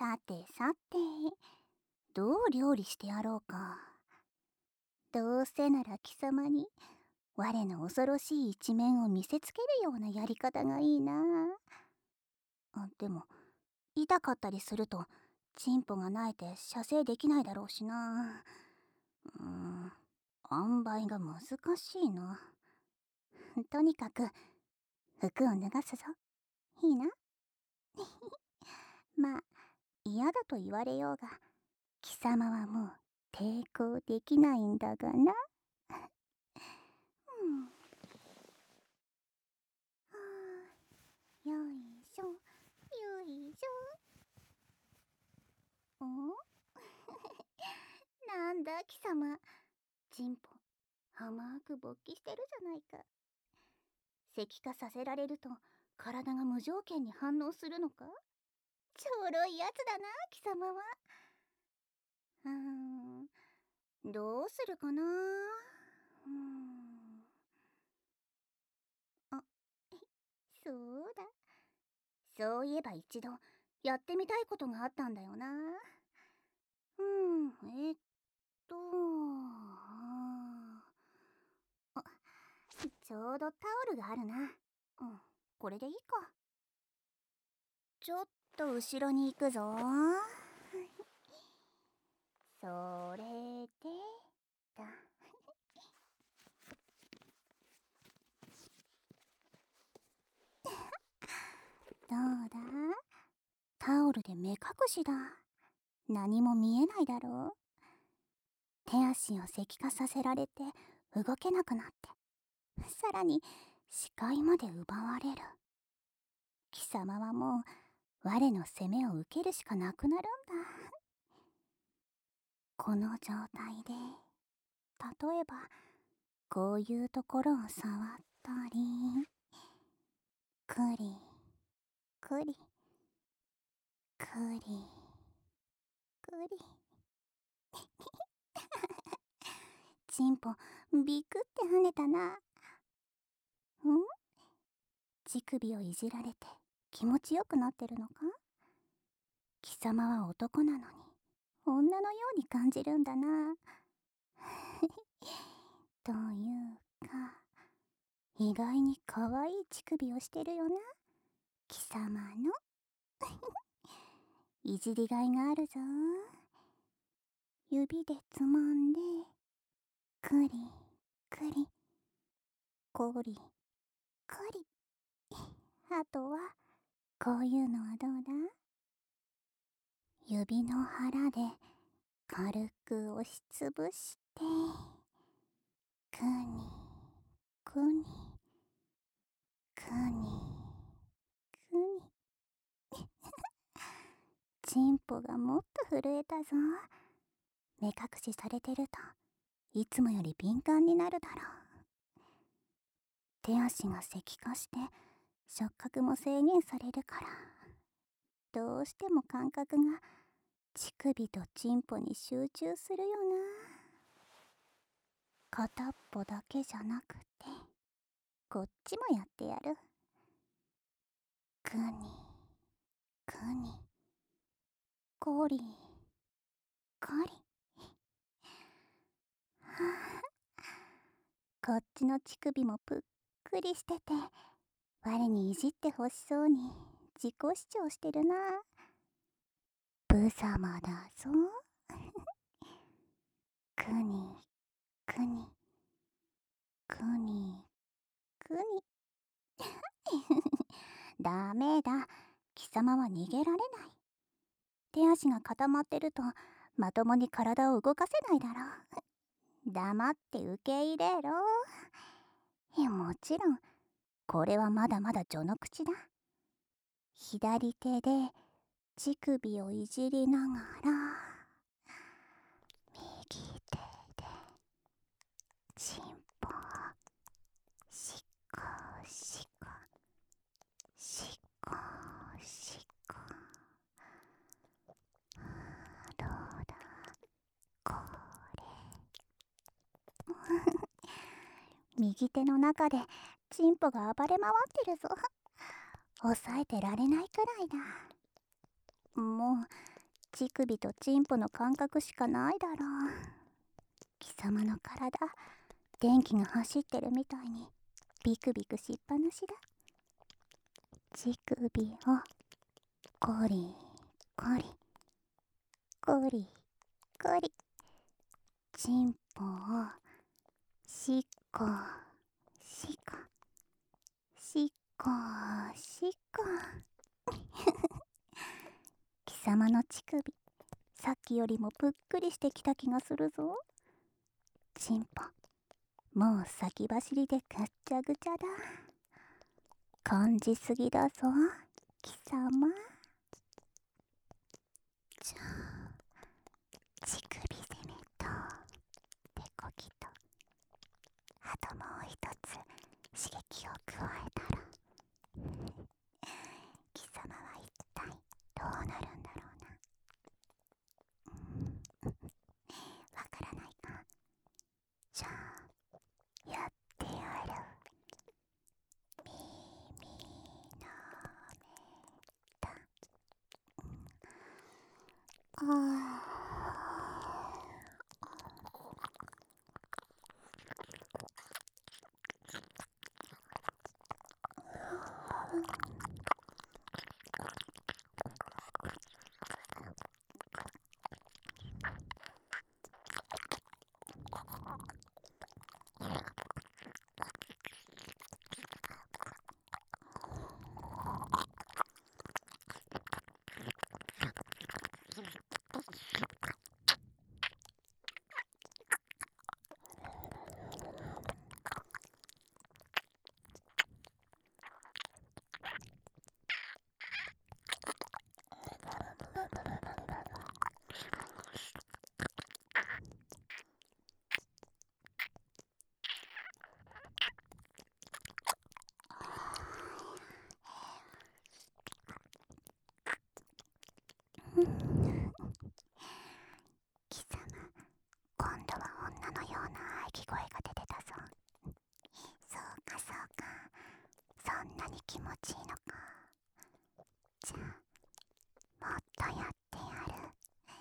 さてさて、どう料理してやろうか。どうせなら貴様に我の恐ろしい一面を見せつけるようなやり方がいいな。でも痛かったりするとチンポが萎えて射精できないだろうしな。塩梅が難しいな。とにかく服を脱がすぞ。いいな。まあ嫌だと言われようが貴様はもう抵抗できないんだがな。よいしょよいしょ。なんだ貴様、チンポ甘く勃起してるじゃないか。石化させられると体が無条件に反応するのか。ちょろいやつだな貴様は。どうするかな。あ、そうだ、そういえば一度やってみたいことがあったんだよな。とちょうどタオルがあるな。これでいいか。ちょっと後ろに行くぞ。それでだ。どうだ、タオルで目隠しだ。何も見えないだろう。手足を石化させられて動けなくなって、さらに視界まで奪われる。貴様はもう我の攻めを受けるしかなくなるんだ。この状態で例えばこういうところを触ったり、クリクリクリクリチンポビクって跳ねたな。乳首をいじられて気持ちよくなってるのか。貴様は男なのに女のように感じるんだな。というか意外に可愛い乳首をしてるよな貴様の。いじりがいがあるぞ。指でつまんでクリクリコリコリ。あとはこういうのはどうだ。指の腹で軽く押しつぶしてクニクニクニクニ。チンポがもっと震えたぞ。目隠しされてるといつもより敏感になるだろう。手足が石化して触覚も制限されるから、どうしても感覚が乳首とチンポに集中するよな。片っぽだけじゃなくてこっちもやってやる。クニクニコリコリ。こっちの乳首もぷっくりしてて我にいじってほしそうに自己主張してるな。ブサマだぞ。クニクニクニクニ。ダメだ、貴様は逃げられない。手足が固まってるとまともに体を動かせないだろう。黙って受け入れろ。もちろんこれはまだまだ序の口だ。左手で乳首をいじりながら右手でチンポシコシコシコシコ。どうだこれ。右手の中でチンポが暴れ回ってるぞ。抑えてられないくらいだ。もう乳首とチンポの感覚しかないだろう。貴様の体、電気が走ってるみたいにビクビクしっぱなしだ。乳首をコリコリコリコリ、チンポをシコシコシコシコ。貴様の乳首、さっきよりもぷっくりしてきた気がするぞ。チンポ、もう先走りでぐっちゃぐちゃだ。感じすぎだぞ、貴様。じゃあ、乳首攻めと手こぎと、あともう一つ刺激を加えたら、貴様は一体どうなるんだろうな。わからないか。じゃあ、やってやる。耳のめだ。ああ。貴様、今度は女のような喘ぎ声が出てたぞ。そうかそうか、そんなに気持ちいいのか。じゃあ、もっとやってやる。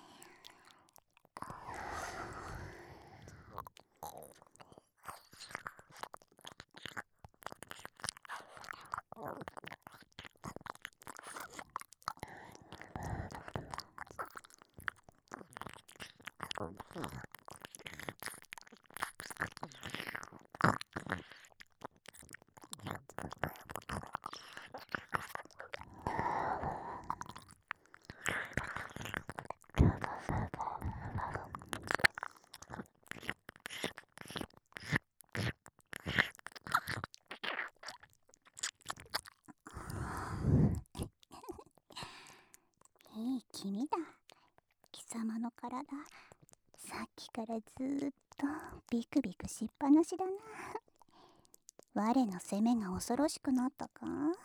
いい気味だ。貴様の体、さっきからずーっとビクビクしっぱなしだな。我の攻めが恐ろしくなったか。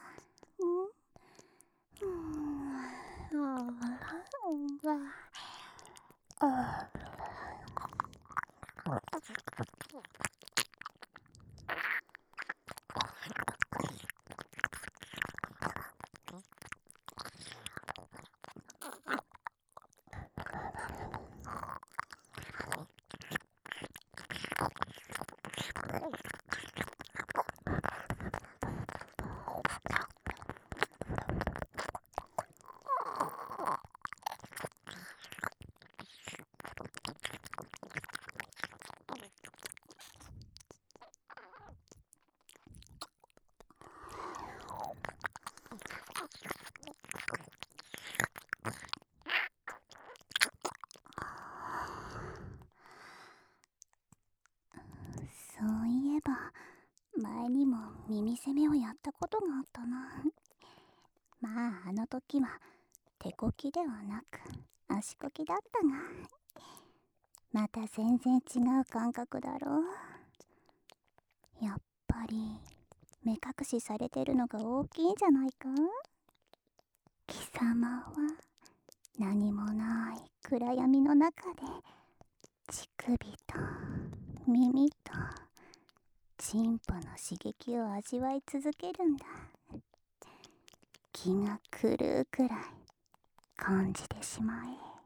そういえば、前にも耳攻めをやったことがあったな。まあ、あの時は手こきではなく足こきだったが、また全然違う感覚だろう。やっぱり目隠しされてるのが大きいんじゃないか。貴様は何もない暗闇の中で乳首と耳とチンポの刺激を味わい続けるんだ。気が狂うくらい感じてしまえ。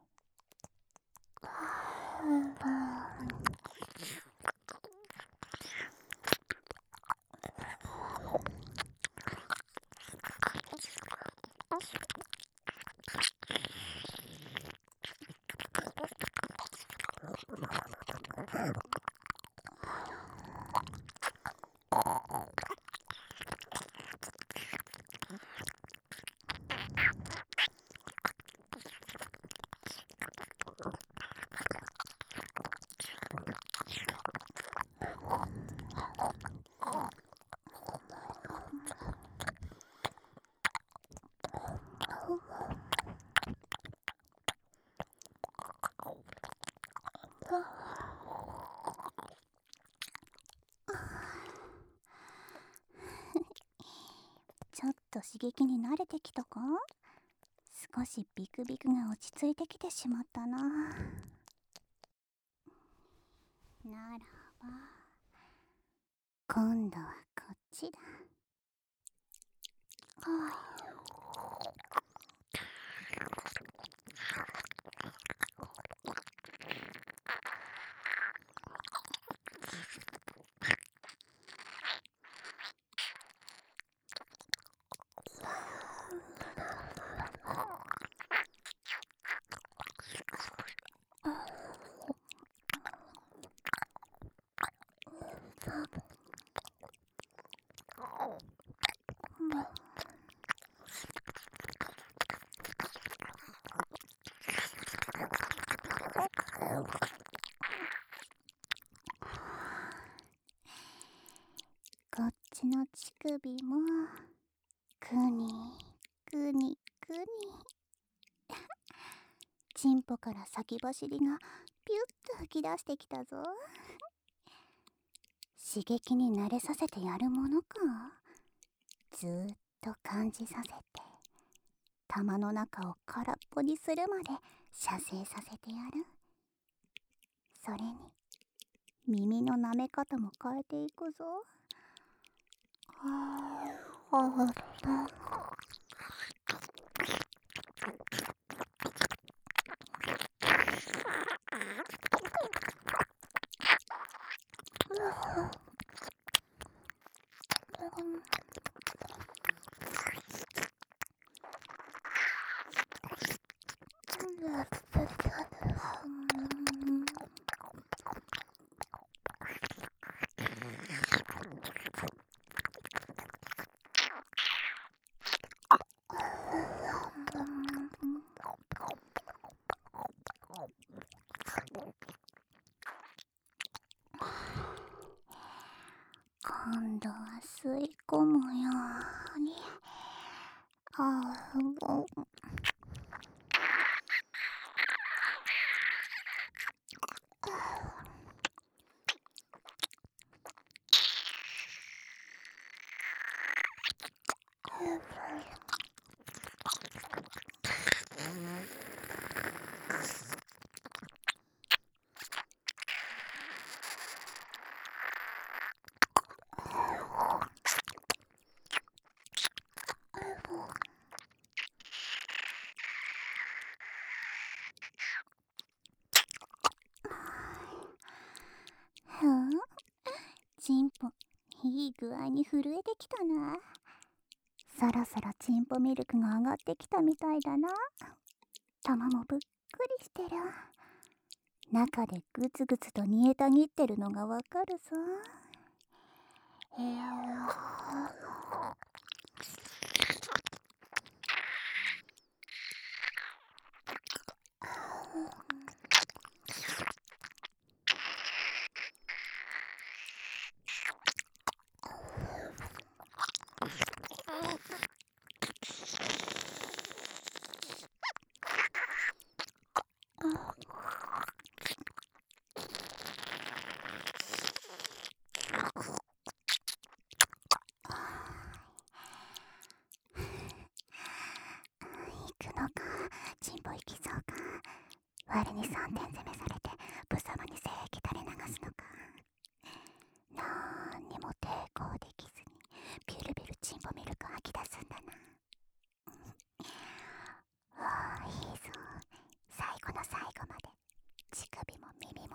ちょっと刺激に慣れてきたか？少しビクビクが落ち着いてきてしまったな。ならば今度はこっちだ。こっちの乳首もくにくにくにチンポから先走りがピュッと吹き出してきたぞ。刺激に慣れさせてやるものか。ずーっと感じさせて玉の中を空っぽにするまで射精させてやる。それに耳の舐め方も変えていくぞ。今度は吸い込むように。チンポいい具合に震えてきたな。そろそろチンポミルクが上がってきたみたいだな。玉もぶっくりしてる。中でグツグツと煮えたぎってるのがわかるぞ。チンポ行きそうか。我に3点攻めされてブサマに精液垂れ流すのか。なんにも抵抗できずにビュルビュルチンポミルク吐き出すんだな。いいぞ。最後の最後まで乳首も耳も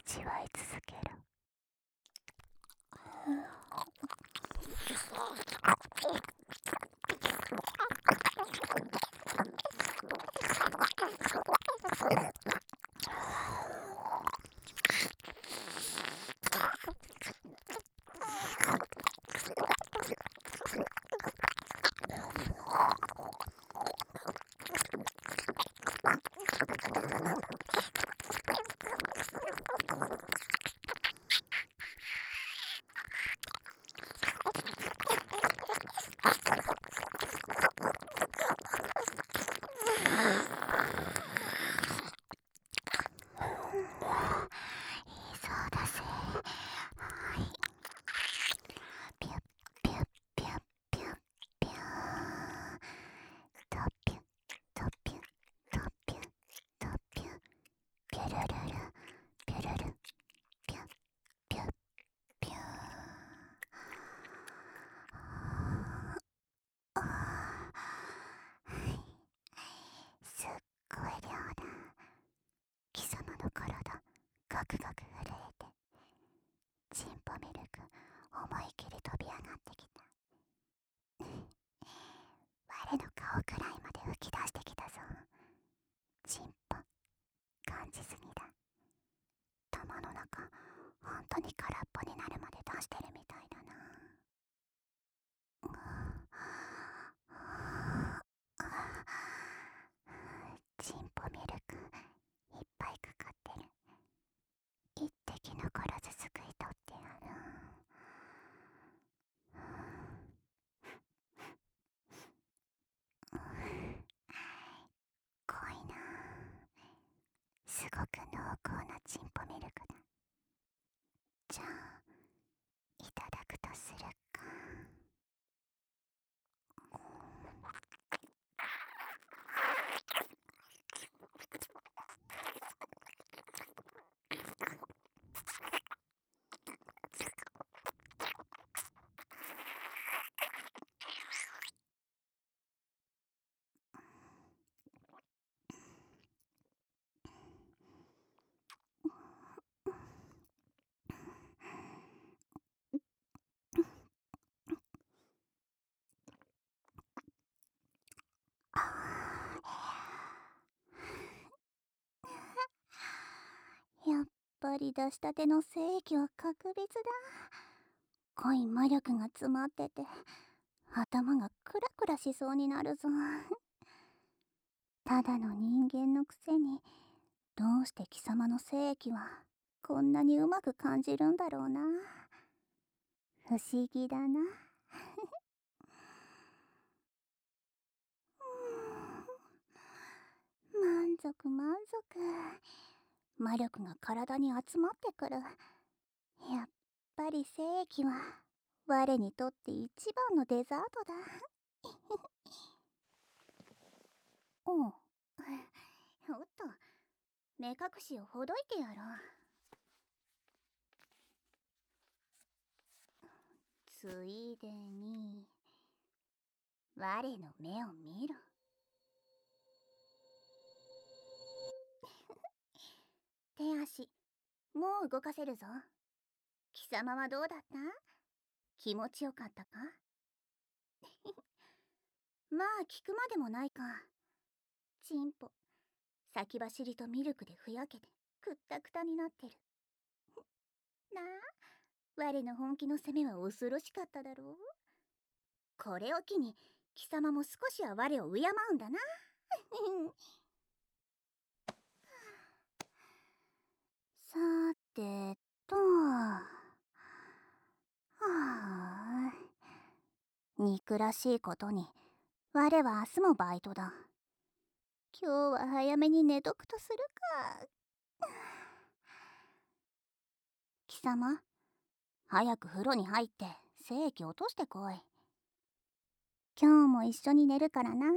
味わい続ける。そうだぜ。はい。ピュッピュッピュッピュッピュー。とピュッとピュッとピュッとピュッ。ピュルルルピュルルピュッピュッピュー。すっごい量だ。貴様の体ガクガク震えて、チンポミルク思い切り飛び上がってきた。我の顔くらいまで浮き出してきたぞ。チンポ感じすぎだ。玉の中ほんとに空っぽになるまで出してるみたいだな。チンポミルクいっぱいかかってる。一滴残らずすくい取ってやる。濃いな。すごく濃厚なチンポミルクだ。じゃあいただくとするか。やっぱり出したての精液は格別だ。濃い魔力が詰まってて頭がクラクラしそうになるぞ。ただの人間のくせにどうして貴様の精液はこんなにうまく感じるんだろうな。不思議だな。満足満足。魔力が体に集まってくる。やっぱり精液は我にとって一番のデザートだ。おっと、目隠しをほどいてやろう。ついでに我の目を見ろ。手足もう動かせるぞ。貴様はどうだった？気持ちよかったか？まあ聞くまでもないか。チンポ先走りとミルクでふやけてくったくたになってる。なあ、我の本気の攻めは恐ろしかっただろう。これを機に貴様も少しは我を敬うんだな。さてと、はあ、憎らしいことに我は明日もバイトだ。今日は早めに寝とくとするか。貴様、早く風呂に入って精液落としてこい。今日も一緒に寝るからな。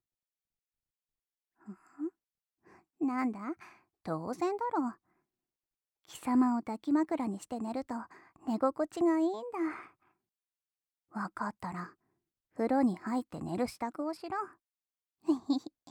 なんだ、当然だろう。貴様を抱き枕にして寝ると寝心地がいいんだ。わかったら風呂に入って寝る支度をしろ。